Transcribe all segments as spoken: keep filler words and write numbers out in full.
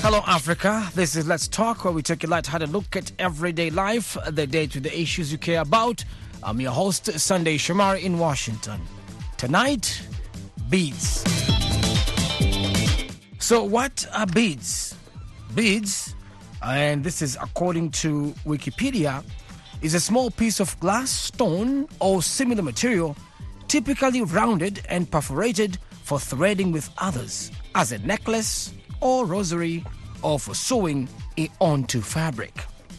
Hello, Africa. This is Let's Talk, where we take a light-hearted look at everyday life, the day-to-day issues you care about. I'm your host, Sunday Shomari in Washington. Tonight, beads. So what are beads? Beads, and this is according to Wikipedia, is a small piece of glass, stone, or similar material, typically rounded and perforated for threading with others, as a necklace or rosary, or for sewing it onto fabric.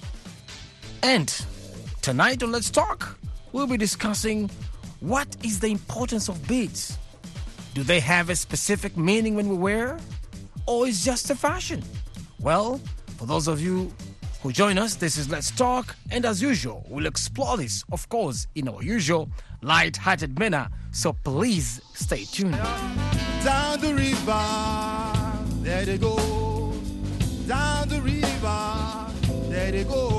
And tonight on Let's Talk, we'll be discussing what is the importance of beads. Do they have a specific meaning when we wear, or is just a fashion? Well, for those of you who join us, this is Let's Talk, and as usual, we'll explore this, of course, in our usual light-hearted manner, so please stay tuned. Down the river, there they go. Down the river, there they go.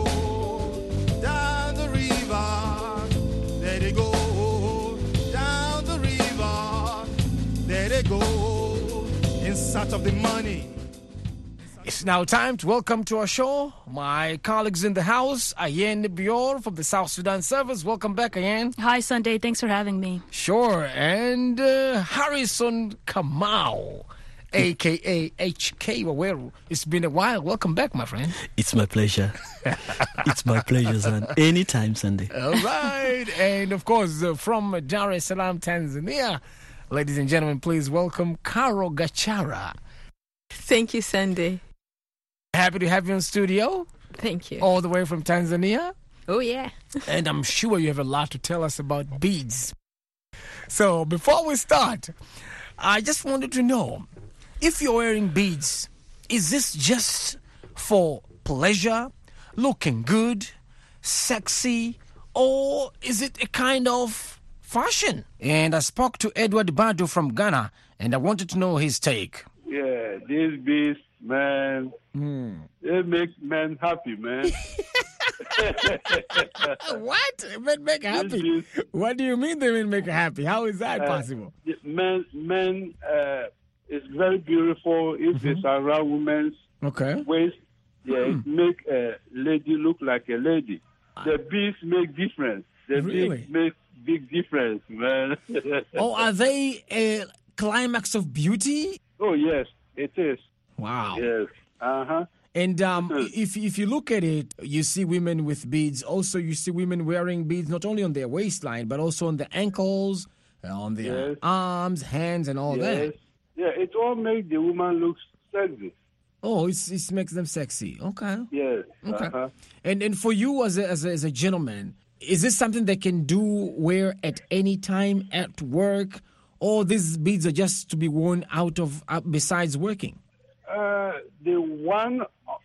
Down the river, there they go. Down the river, there they go. In search of the money. It's now time to welcome to our show my colleagues in the house, Ayen Bior from the South Sudan Service. Welcome back, Ayen. Hi, Sunday. Thanks for having me. Sure. And uh, Harrison Kamau, a k a. H K Waweru. It's been a while. Welcome back, my friend. It's my pleasure. It's my pleasure, son. Anytime, Sunday. All right. And, of course, uh, from Dar es Salaam, Tanzania, ladies and gentlemen, please welcome Caro Gachara. Thank you, Sunday. Happy to have you in studio. Thank you. All the way from Tanzania. Oh, yeah. And I'm sure you have a lot to tell us about beads. So before we start, I just wanted to know, if you're wearing beads, is this just for pleasure, looking good, sexy, or is it a kind of fashion? And I spoke to Edward Badu from Ghana, and I wanted to know his take. Yeah, these beads, man, mm. they make men happy, man. What? Men make happy? What do you mean they will make happy? How is that uh, possible? Men, men, uh, it's very beautiful if mm-hmm. it's around women's okay. waist. Yeah, mm. it make a lady look like a lady. The beads make difference. The really? beads make big difference, man. Oh, are they a climax of beauty? Oh, yes, it is. Wow. Yes. Uh-huh. And um, if if you look at it, you see women with beads. Also, you see women wearing beads not only on their waistline, but also on the ankles, on their yes. arms, hands, and all yes. that. Yeah, it all makes the woman look sexy. Oh, it's, it makes them sexy. Okay. Yes. Okay. Uh-huh. And and for you as a, as a as a gentleman, is this something they can do wear at any time at work, or these beads are just to be worn out of uh, besides working? Uh, the one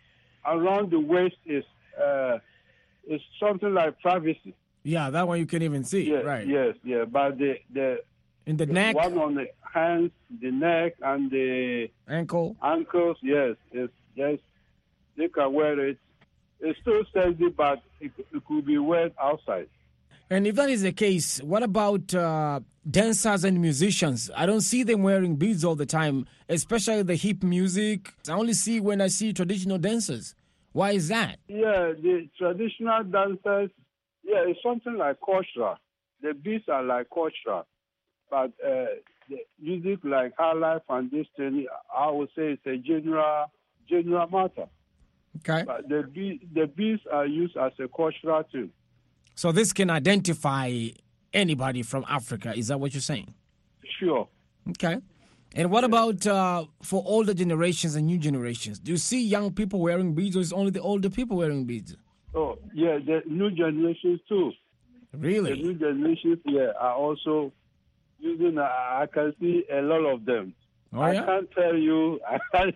around the waist is uh, is something like privacy. Yeah, that one you can even see. Yes, right. Yes, yeah. But the the in the, the neck, one on the hands, the neck, and the ankle, ankles. Yes, yes, yes. They can wear it. It's still sexy, but it, it could be worn outside. And if that is the case, what about uh, dancers and musicians? I don't see them wearing beads all the time, especially the hip music. I only see when I see traditional dancers. Why is that? Yeah, the traditional dancers, yeah, it's something like cultural. The beads are like cultural. But uh, the music like High Life and this thing, I would say it's a general, general matter. Okay. But the, be- the beads are used as a cultural thing. So this can identify anybody from Africa. Is that what you're saying? Sure. Okay. And what about uh, for older generations and new generations? Do you see young people wearing beads, or is it only the older people wearing beads? Oh, yeah, the new generations too. Really? The new generations, yeah, are also using, uh, I can see a lot of them. Oh, I yeah? can't tell you, I can't,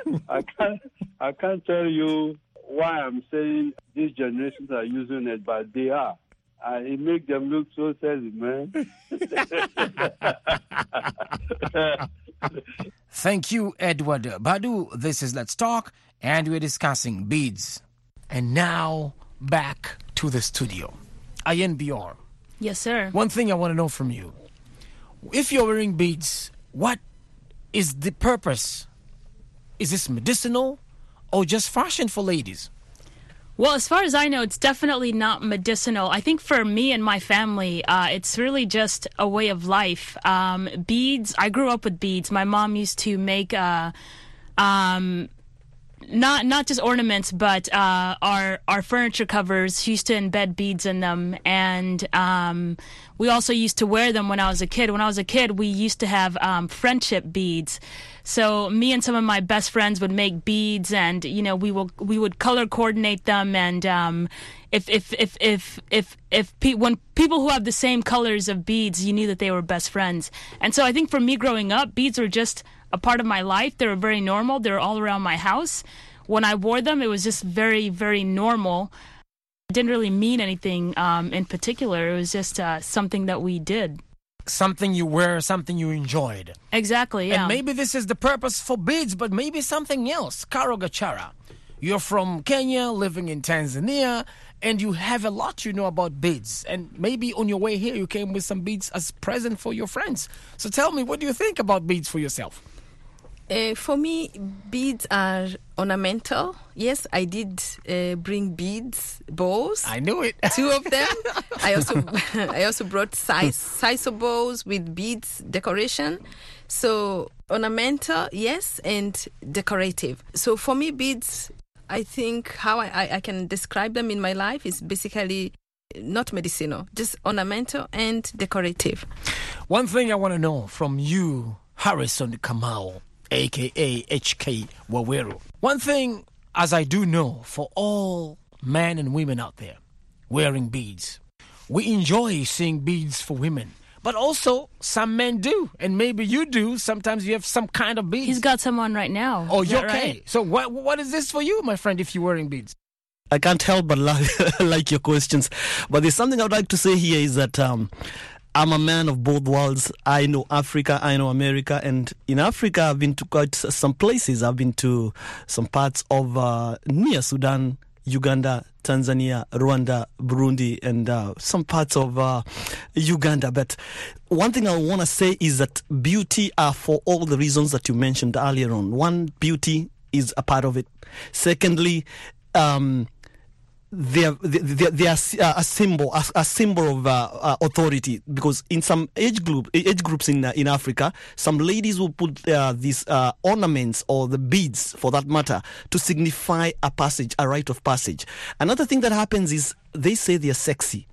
I can't, I can't tell you why I'm saying these generations are using it, but they are. Uh, it makes them look so sexy, man. Thank you, Edward Badu. This is Let's Talk, and we're discussing beads. And now, back to the studio. Ayen Bior. Yes, sir. One thing I want to know from you. If you're wearing beads, what is the purpose? Is this medicinal? or just fashion for ladies? Well, as far as I know, it's definitely not medicinal. I think for me and my family, uh, it's really just a way of life. Um, beads, I grew up with beads. My mom used to make uh, um, not not just ornaments, but uh, our our furniture covers. She used to embed beads in them, and um, we also used to wear them when I was a kid. When I was a kid, we used to have um, friendship beads. So me and some of my best friends would make beads, and you know we will we would color coordinate them. And um, if if if if if if pe- when people who have the same colors of beads, you knew that they were best friends. And so I think for me growing up, beads were just a part of my life. They were very normal. They were all around my house. When I wore them, it was just very very normal. It didn't really mean anything um, in particular. It was just uh, something that we did. Something you wear, something you enjoyed. Exactly, yeah. And maybe this is the purpose for beads, but maybe something else. Caro Gachara, you're from Kenya, living in Tanzania, and you have a lot you know about beads. And maybe on your way here, you came with some beads as present for your friends. So tell me, what do you think about beads for yourself? Uh, for me, beads are ornamental. Yes, I did uh, bring beads, bows. I knew it. Two of them. I also I also brought size size of bows with beads decoration. So ornamental, yes, and decorative. So for me, beads, I think how I, I, I can describe them in my life is basically not medicinal, just ornamental and decorative. One thing I want to know from you, Harrison Kamau, a k a. H K Waweru. One thing, as I do know, for all men and women out there wearing beads, we enjoy seeing beads for women. But also, some men do, and maybe you do. Sometimes you have some kind of beads. He's got some on right now. Oh, Is you're that okay. right? So what what is this for you, my friend, if you're wearing beads? I can't help but like, like your questions. But there's something I would like to say here is that um, I'm a man of both worlds. I know Africa, I know America. And in Africa, I've been to quite some places. I've been to some parts of uh, near Sudan, Uganda, Tanzania, Rwanda, Burundi, and uh, some parts of uh, Uganda. But one thing I want to say is that beauty are for all the reasons that you mentioned earlier on. One, beauty is a part of it. Secondly, um, they are, they, they are a symbol, a, a symbol of uh, uh, authority. Because in some age group, age groups in uh, in Africa, some ladies will put uh, these uh, ornaments or the beads, for that matter, to signify a passage, a rite of passage. Another thing that happens is they say they are sexy.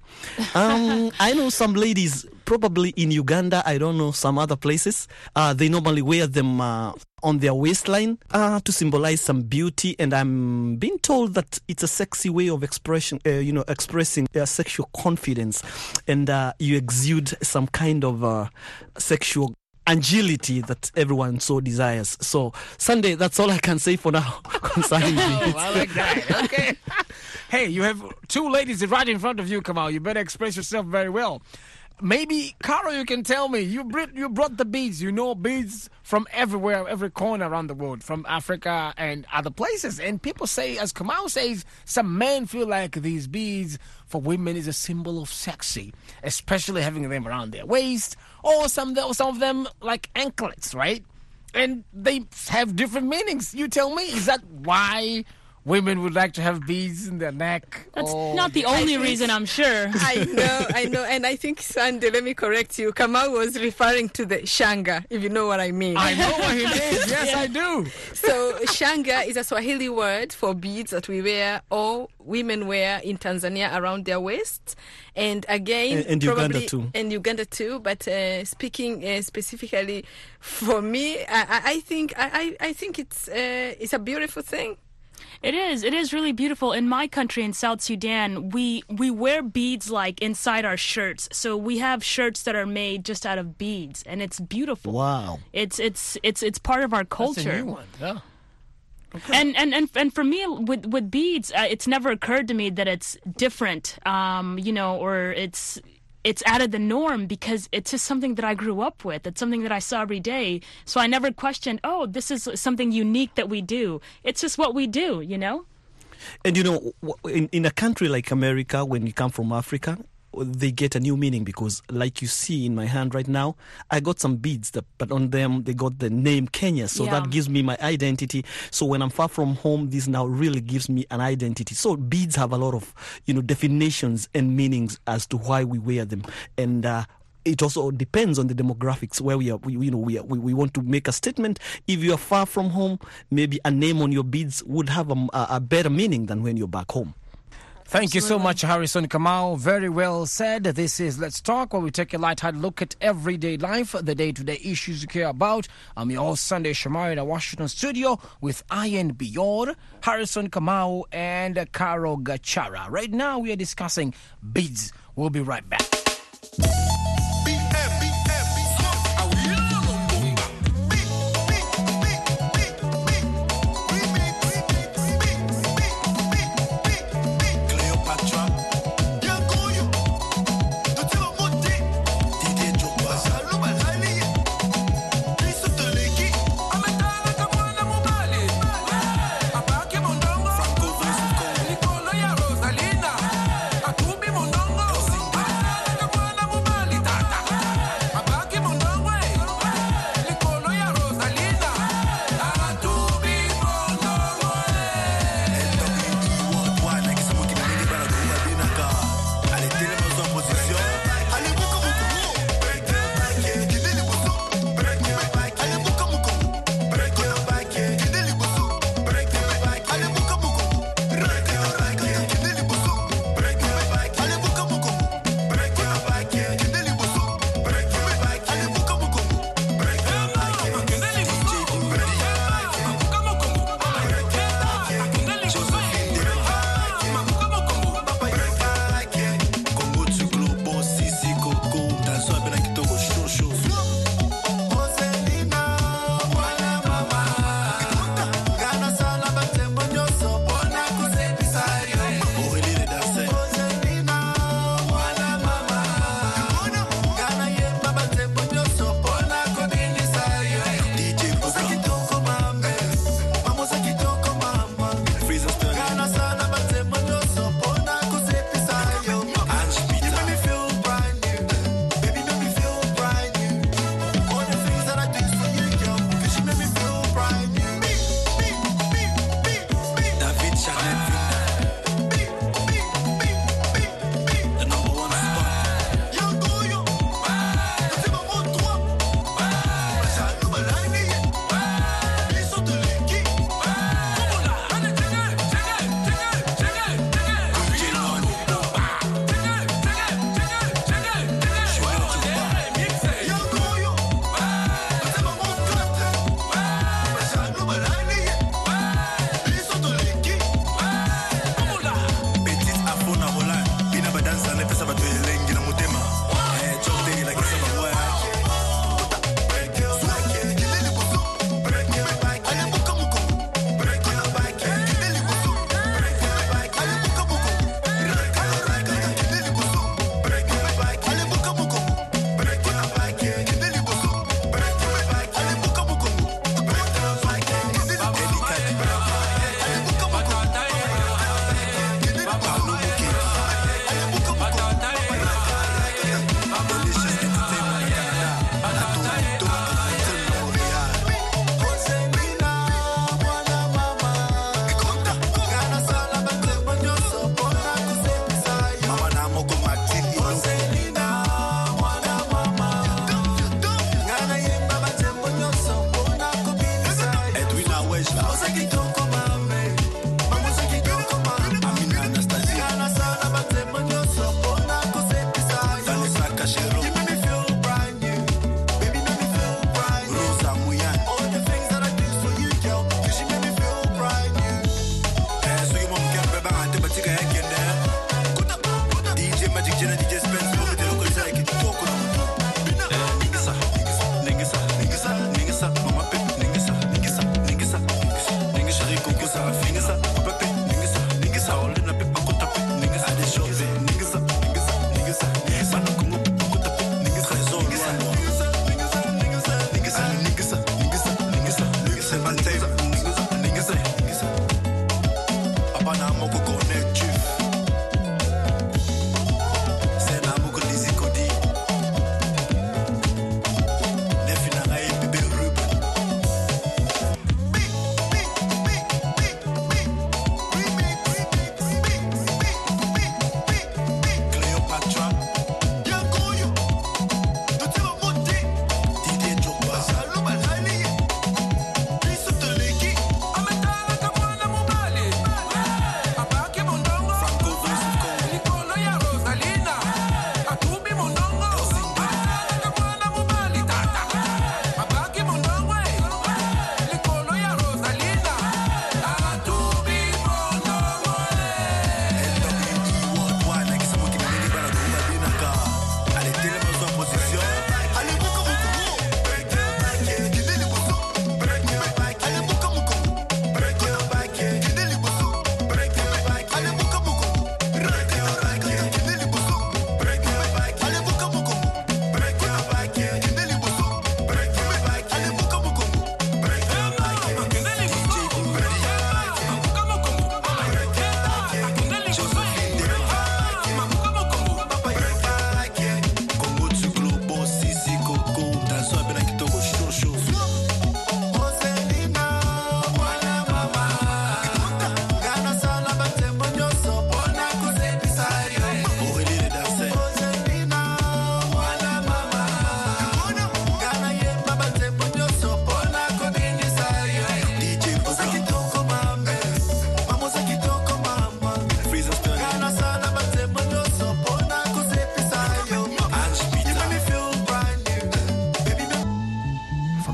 um, I know some ladies, probably in Uganda, I don't know, some other places, uh, they normally wear them uh, on their waistline uh, to symbolize some beauty, and I'm being told that it's a sexy way of expression, uh, you know, expressing uh, sexual confidence, and uh, you exude some kind of uh, sexual agility that everyone so desires. So, Sunday, that's all I can say for now concerning Oh, beads. I like that. Okay. Hey, you have two ladies right in front of you, Kamal. You better express yourself very well. Maybe, Caro, you can tell me, you brought, you brought the beads. You know beads from everywhere, every corner around the world, from Africa and other places. And people say, as Kamal says, some men feel like these beads for women is a symbol of sexy, especially having them around their waist, or some, some of them like anklets, right? And they have different meanings. You tell me, is that why women would like to have beads in their neck? That's or not the only reason, I'm sure. I know, I know. And I think, Sandy, let me correct you. Kamau was referring to the shanga, if you know what I mean. I know what he means. Yes, I do. So shanga is a Swahili word for beads that we wear or women wear in Tanzania around their waists. And again, And- and probably Uganda too. and Uganda too. But uh, speaking uh, specifically for me, I, I- I think I, I I think it's uh, it's a beautiful thing. It is. It is really beautiful. In my country, in South Sudan, we we wear beads like inside our shirts. So we have shirts that are made just out of beads, and it's beautiful. Wow. It's it's it's it's part of our culture. That's a new one. Yeah. And, and and and for me, with with beads, uh, it's never occurred to me that it's different, um, you know, or it's it's out of the norm, because it's just something that I grew up with. It's something that I saw every day. So I never questioned, oh, this is something unique that we do. It's just what we do, you know? And you know, w- in, in a country like America, when you come from Africa, they get a new meaning, because like you see in my hand right now, I got some beads, that, but on them they got the name Kenya. So Yeah. that gives me my identity. So when I'm far from home, this now really gives me an identity. So beads have a lot of, you know, definitions and meanings as to why we wear them. And uh, it also depends on the demographics where we are. We, you know, we, are, we we want to make a statement. If you are far from home, maybe a name on your beads would have a, a better meaning than when you're back home. Thank you so much, Harrison Kamau. Very well said. This is Let's Talk, where we take a light-hearted look at everyday life, the day-to-day issues you care about. I'm your host, Sunday Shamari, in the Washington studio with Ian Bior, Harrison Kamau, and Caro Gachara. Right now, we are discussing beads. We'll be right back.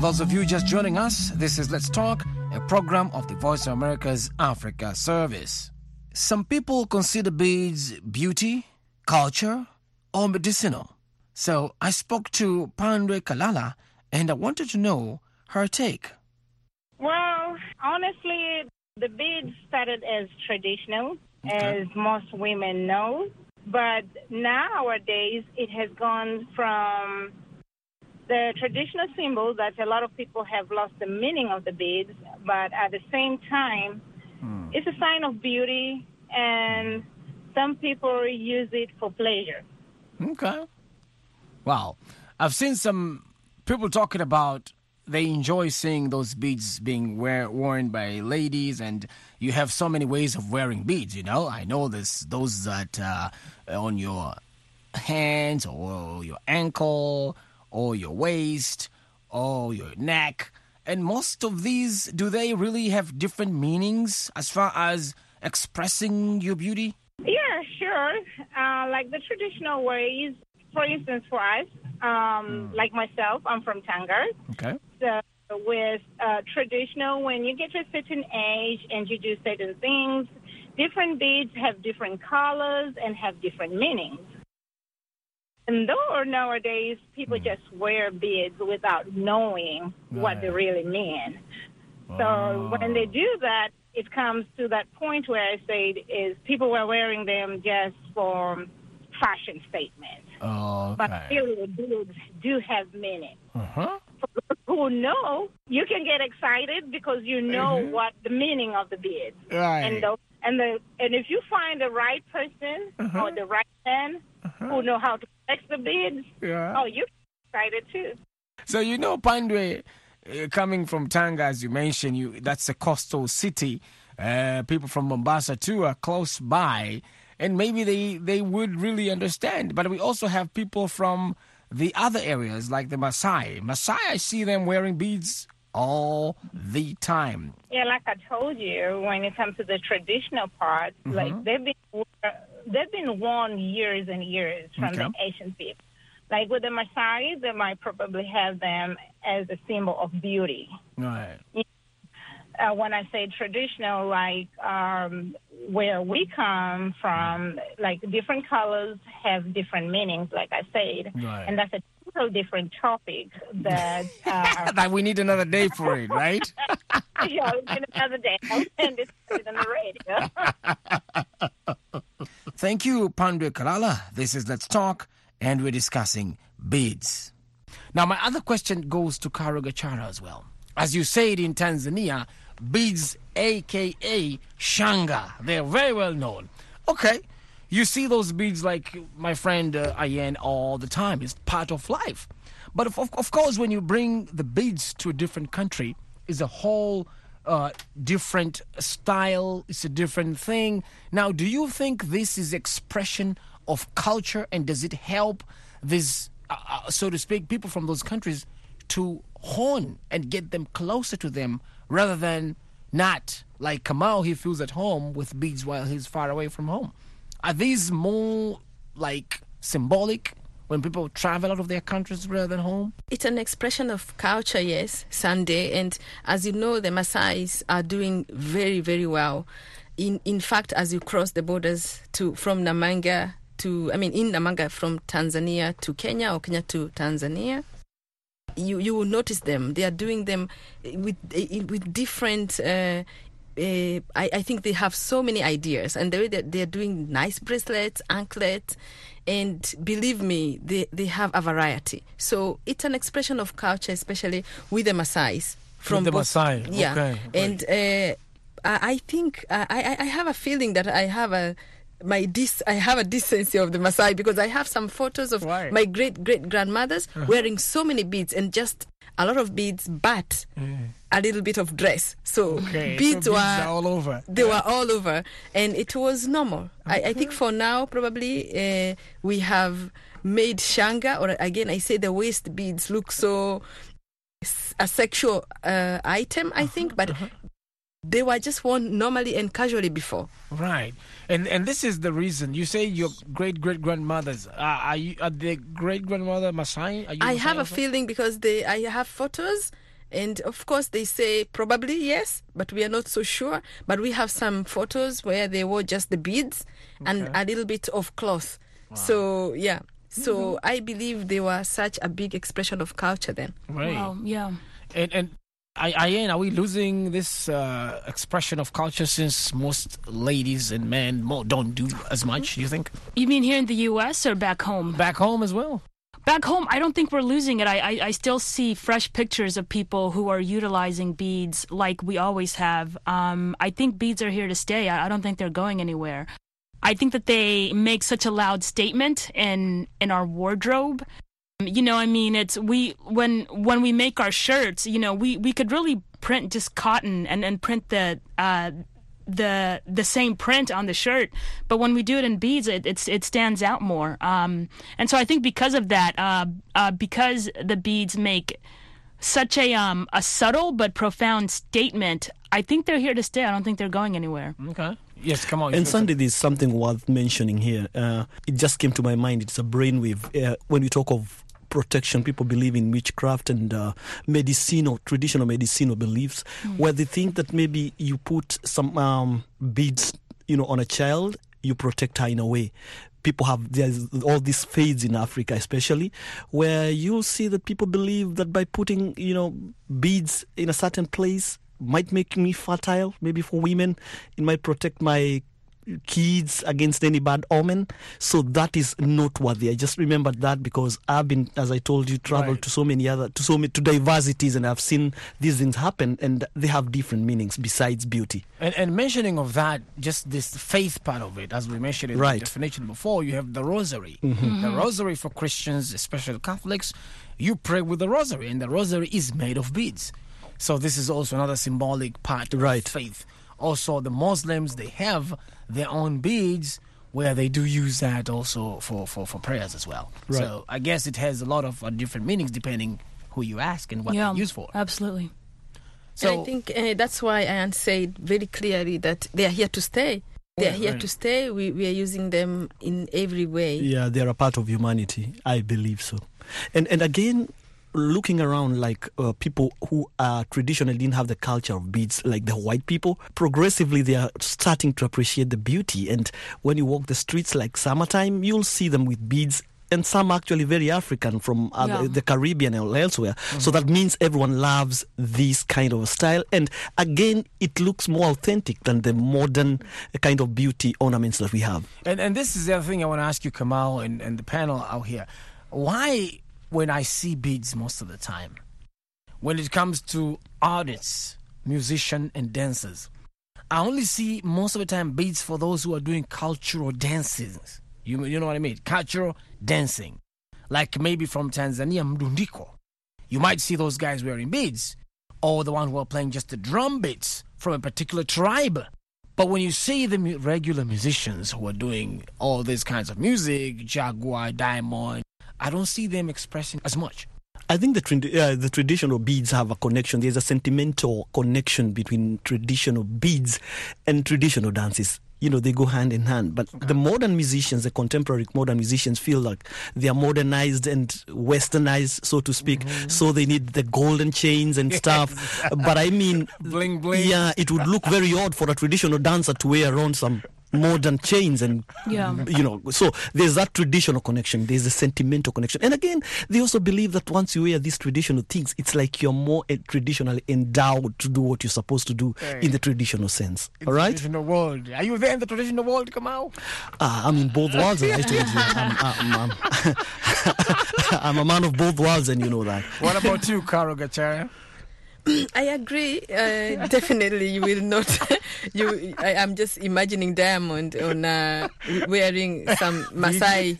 those of you just joining us, this is Let's Talk, a program of the Voice of America's Africa Service. Some people consider beads beauty, culture, or medicinal. So I spoke to Pandwe Kalala, and I wanted to know her take. Well, honestly, the beads started as traditional, Okay. as most women know. But nowadays, it has gone from the traditional symbol that a lot of people have lost the meaning of the beads, but at the same time, Hmm. it's a sign of beauty, and some people use it for pleasure. Okay. Wow. I've seen some people talking about they enjoy seeing those beads being wear, worn by ladies, and you have so many ways of wearing beads, you know. I know there's those that uh, on your hands or your ankle or your waist or your neck. And most of these, do they really have different meanings as far as expressing your beauty? Yeah, sure. Uh, like the traditional ways, for instance, for us, um, like myself, I'm from Tanga. Okay. So with uh, traditional, when you get to a certain age and you do certain things, different beads have different colors and have different meanings. And though nowadays people just wear beads without knowing what they Right. really mean. Oh. So when they do that, it comes to that point where I say is people were wearing them just for fashion statements. Oh, But okay. really, the beads do have meaning. Uh-huh. For those who know, you can get excited because you know Mhm. what the meaning of the beads. Right. And the, and the and if you find the right person Uh-huh. or the right man who know how to flex the beads, Yeah. oh, you're excited too. So you know, Pandwe, uh, coming from Tanga, as you mentioned, you that's a coastal city. Uh, people from Mombasa too are close by, and maybe they they would really understand. But we also have people from the other areas, like the Maasai. Maasai, I see them wearing beads all the time. Yeah, like I told you, when it comes to the traditional part, Mm-hmm. like they've been they've been worn years and years from Okay. the ancient people. Like with the Maasai, they might probably have them as a symbol of beauty. Right. Uh, when I say traditional, like um, where we come from, like different colors have different meanings, like I said. Right. And that's a total different topic that, uh, That we need another day for it, right? yeah, it's been another day. I'll send it on the radio. Thank you, Pandwe Kalala. This is Let's Talk, and we're discussing beads. Now, my other question goes to Karo Gachara as well. As you say it in Tanzania, beads, a k a. Shanga. They're very well known. Okay, you see those beads like my friend uh, Ayen all the time. It's part of life. But of, of course, when you bring the beads to a different country, it's a whole uh, different style. It's a different thing. Now, do you think this is expression of culture, and does it help this, uh, uh, so to speak, people from those countries to hone and get them closer to them rather than not like Kamau, he feels at home with beads while he's far away from home? Are these more like symbolic when people travel out of their countries rather than home? It's an expression of culture, yes, Sunday. And as you know, the Maasais are doing very, very well. In in fact, as you cross the borders to from Namanga to, I mean, in Namanga from Tanzania to Kenya or Kenya to Tanzania, you you will notice them. They are doing them with with different. Uh, uh, I, I think they have so many ideas, and the way that they are doing nice bracelets, anklets, and believe me, they they have a variety. So it's an expression of culture, especially with the Maasais. From the both- Maasai, yeah, okay, and uh, I, I think I, I I have a feeling that I have a. My dis- I have a decency of the Maasai because I have some photos of Right. my great great grandmothers Uh-huh. wearing so many beads and just a lot of beads, but a little bit of dress. So Okay, beads so were beads are all over. They were all over, and it was normal. I, I think for now probably uh, we have made shanga, or again I say the waist beads look so s- a sexual uh, item. I think, but. They were just worn normally and casually before. Right, and and this is the reason you say your great great grandmothers. Uh, are you are the great grandmother Maasai? Are you I Maasai have a also? feeling because they, I have photos, And of course, they say probably yes, but we are not so sure. But we have some photos where they wore just the beads and a little bit of cloth. Wow. So, yeah. So mm-hmm. I believe they were such a big expression of culture then. Right. Wow, yeah. And, and Ian, are we losing this uh, expression of culture since most ladies and men more don't do as much, do you think? You mean here in the U S or back home? Back home as well. Back home, I don't think we're losing it. I, I, I still see fresh pictures of people who are utilizing beads like we always have. Um, I think beads are here to stay. I, I don't think they're going anywhere. I think that they make such a loud statement in in our wardrobe. You know, I mean, it's we when when we make our shirts, you know, we, we could really print just cotton and, and print the uh, the the same print on the shirt, but when we do it in beads, it it's, it stands out more. Um, and so I think because of that, uh, uh, because the beads make such a um a subtle but profound statement, I think they're here to stay. I don't think they're going anywhere. Okay. Yes, come on. And Sandy, there's something worth mentioning here. Uh, it just came to my mind. It's a brainwave. Uh, when we talk of protection, people believe in witchcraft and uh, medicinal, traditional medicinal beliefs, mm. where they think that maybe you put some um, beads, you know, on a child, you protect her in a way. People have, there's all these faiths in Africa especially, where you'll see that people believe that by putting, you know, beads in a certain place might make me fertile, maybe for women. It might protect my kids against any bad omen. So that is noteworthy. I just remembered that because I've been, as I told you, traveled right. to so many other, to so many, to diversities, and I've seen these things happen, and they have different meanings besides beauty. And, and mentioning of that, just this faith part of it, as we mentioned in right. the definition before, you have the rosary. Mm-hmm. Mm-hmm. The rosary for Christians, especially Catholics, you pray with the rosary, and the rosary is made of beads. So this is also another symbolic part right. of faith. Also, the Muslims, they have their own beads where they do use that also for, for, for prayers as well. Right. So I guess it has a lot of uh, different meanings depending who you ask and what yeah, they're used for. Absolutely. So and I think uh, that's why Ian said very clearly that they are here to stay. They are here right. to stay. We, we are using them in every way. Yeah, they are a part of humanity. I believe so. And and again, looking around, like uh, people who uh, traditionally didn't have the culture of beads, like the white people, progressively they are starting to appreciate the beauty. And when you walk the streets like summertime, you'll see them with beads, and some actually very African from other, yeah. the Caribbean or elsewhere. Mm-hmm. So that means everyone loves this kind of style. And again, it looks more authentic than the modern kind of beauty ornaments that we have. And and this is the other thing I want to ask you, Kamal, and, and the panel out here. Why, when I see beads most of the time, when it comes to artists, musicians, and dancers, I only see most of the time beads for those who are doing cultural dances. You, you know what I mean? Cultural dancing. Like maybe from Tanzania, Mdundiko. You might see those guys wearing beads, or the one who are playing just the drum beats from a particular tribe. But when you see the mu- regular musicians who are doing all these kinds of music, Jaguar, Diamond, I don't see them expressing as much. I think the tra- uh, the traditional beads have a connection. There's a sentimental connection between traditional beads and traditional dances. You know, they go hand in hand. But okay. the modern musicians, the contemporary modern musicians, feel like they are modernized and westernized, so to speak. Mm-hmm. So they need the golden chains and stuff. But I mean, bling bling. Yeah, it would look very odd for a traditional dancer to wear around some modern chains, and yeah. you know, so there's that traditional connection, there's a sentimental connection. And again, they also believe that once you wear these traditional things, it's like you're more uh, traditionally endowed to do what you're supposed to do hey. in the traditional sense. In all right, traditional world. Are you there in the traditional world, Kamau? uh, I'm in both worlds, and I told you I'm, I'm, I'm, I'm a man of both worlds, and you know that. What about you, Karo Gachara? I agree. Uh, definitely, you will not. you, I, I'm just imagining Diamond on uh, wearing some Maasai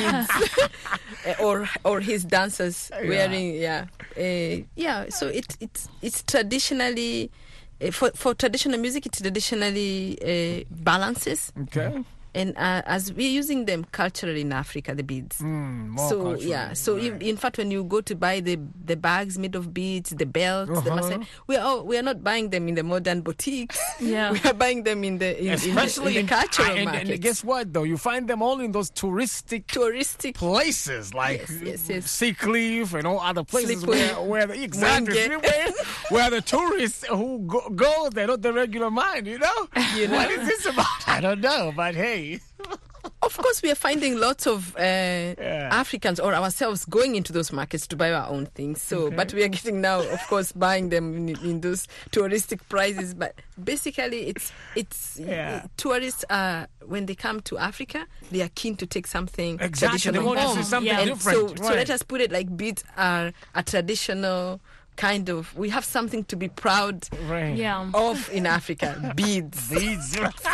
beads, or or his dancers yeah. wearing yeah uh, yeah. So it it's it's traditionally uh, for for traditional music. It traditionally uh, balances. Okay. And uh, as we're using them culturally in Africa, the beads. Mm, more so culturally, yeah, so right. in, in fact, when you go to buy the the bags made of beads, the belts, the Uh-huh. massa- we are all, we are not buying them in the modern boutiques. Yeah. We are buying them in the in, in the, Especially in the cultural and, markets. and guess what though? You find them all in those touristic touristic places like Yes, yes, yes. Seacliff and all other places Slippery. where, where the, exactly Mwenge. where, where the tourists who go, go, they're not the regular mind, you know? You know? What is this about? I don't know, but hey. Of course, we are finding lots of uh, Africans or ourselves going into those markets to buy our own things. So, Okay. but we are getting now, of course, buying them in, in those touristic prices. But basically, it's it's Yeah. uh, tourists are when they come to Africa, they are keen to take something Exactly, they traditional want to see home. something Yeah. And different. So, so right. let us put it like beads are a traditional kind of. We have something to be proud Right. Yeah. of in Africa. Beads. Beads.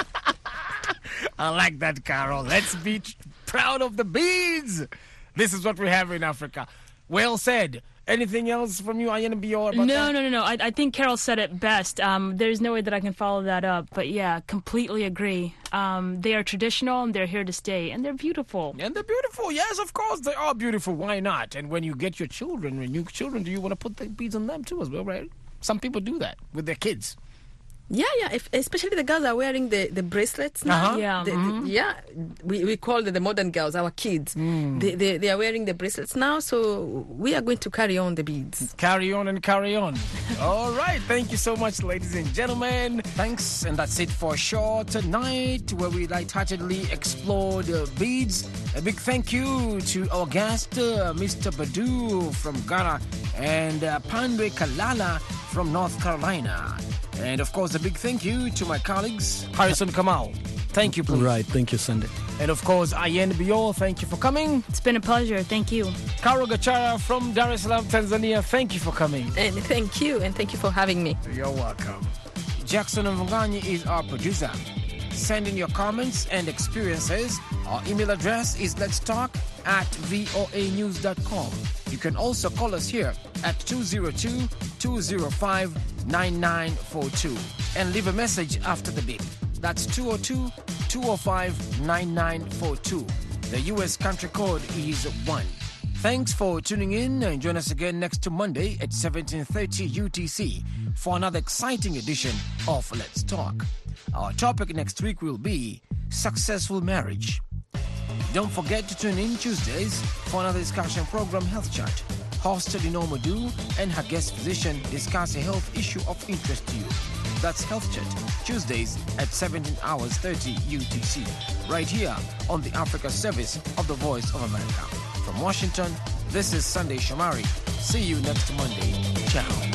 I like that, Carol. Let's be t- proud of the beads. This is what we have in Africa. Well said. Anything else from you, Ayana Bior? No, no, no, no. I, I think Carol said it best. Um, there's no way that I can follow that up. But yeah, completely agree. Um, they are traditional and they're here to stay. And they're beautiful. And they're beautiful. Yes, of course, they are beautiful. Why not? And when you get your children, when you children, do you want to put the beads on them too as well, right? Some people do that with their kids. Yeah, yeah. If, especially the girls are wearing the, the bracelets now. Uh-huh. Yeah. The- the- yeah. We, we call them the modern girls, our kids. They, they they are wearing the bracelets now, so we are going to carry on the beads. Carry on and carry on. All right. Thank you so much, ladies and gentlemen. Thanks. And that's it for Shaw tonight, where we lightheartedly explored uh, beads. A big thank you to our guest, uh, Mister Badu from Ghana, and uh, Pandwe Kalala from North Carolina. And of course, a big thank you to my colleagues, Harrison Kamau. Thank you, please. Right. Thank you, Sunday. And of course, Ayen Bior, thank you for coming. It's been a pleasure. Thank you. Karo Gachara from Dar es Salaam, Tanzania, thank you for coming. And thank you, and thank you for having me. You're welcome. Jackson Mvunganyi is our producer. Send in your comments and experiences. Our email address is let's talk at voa news dot com. You can also call us here at two zero two, two zero five, nine nine four two and leave a message after the beep. That's two zero two, two zero five, nine nine four two. The U S country code is one. Thanks for tuning in and join us again next to Monday at seventeen thirty U T C for another exciting edition of Let's Talk. Our topic next week will be successful marriage. Don't forget to tune in Tuesdays for another discussion program, Health Chat. Hosted in Omodu and her guest physician discuss a health issue of interest to you. That's Health Chat, Tuesdays at seventeen hours thirty U T C, right here on the Africa Service of the Voice of America. From Washington, this is Sunday Shomari. See you next Monday. Ciao.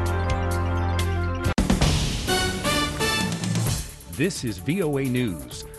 This is V O A News.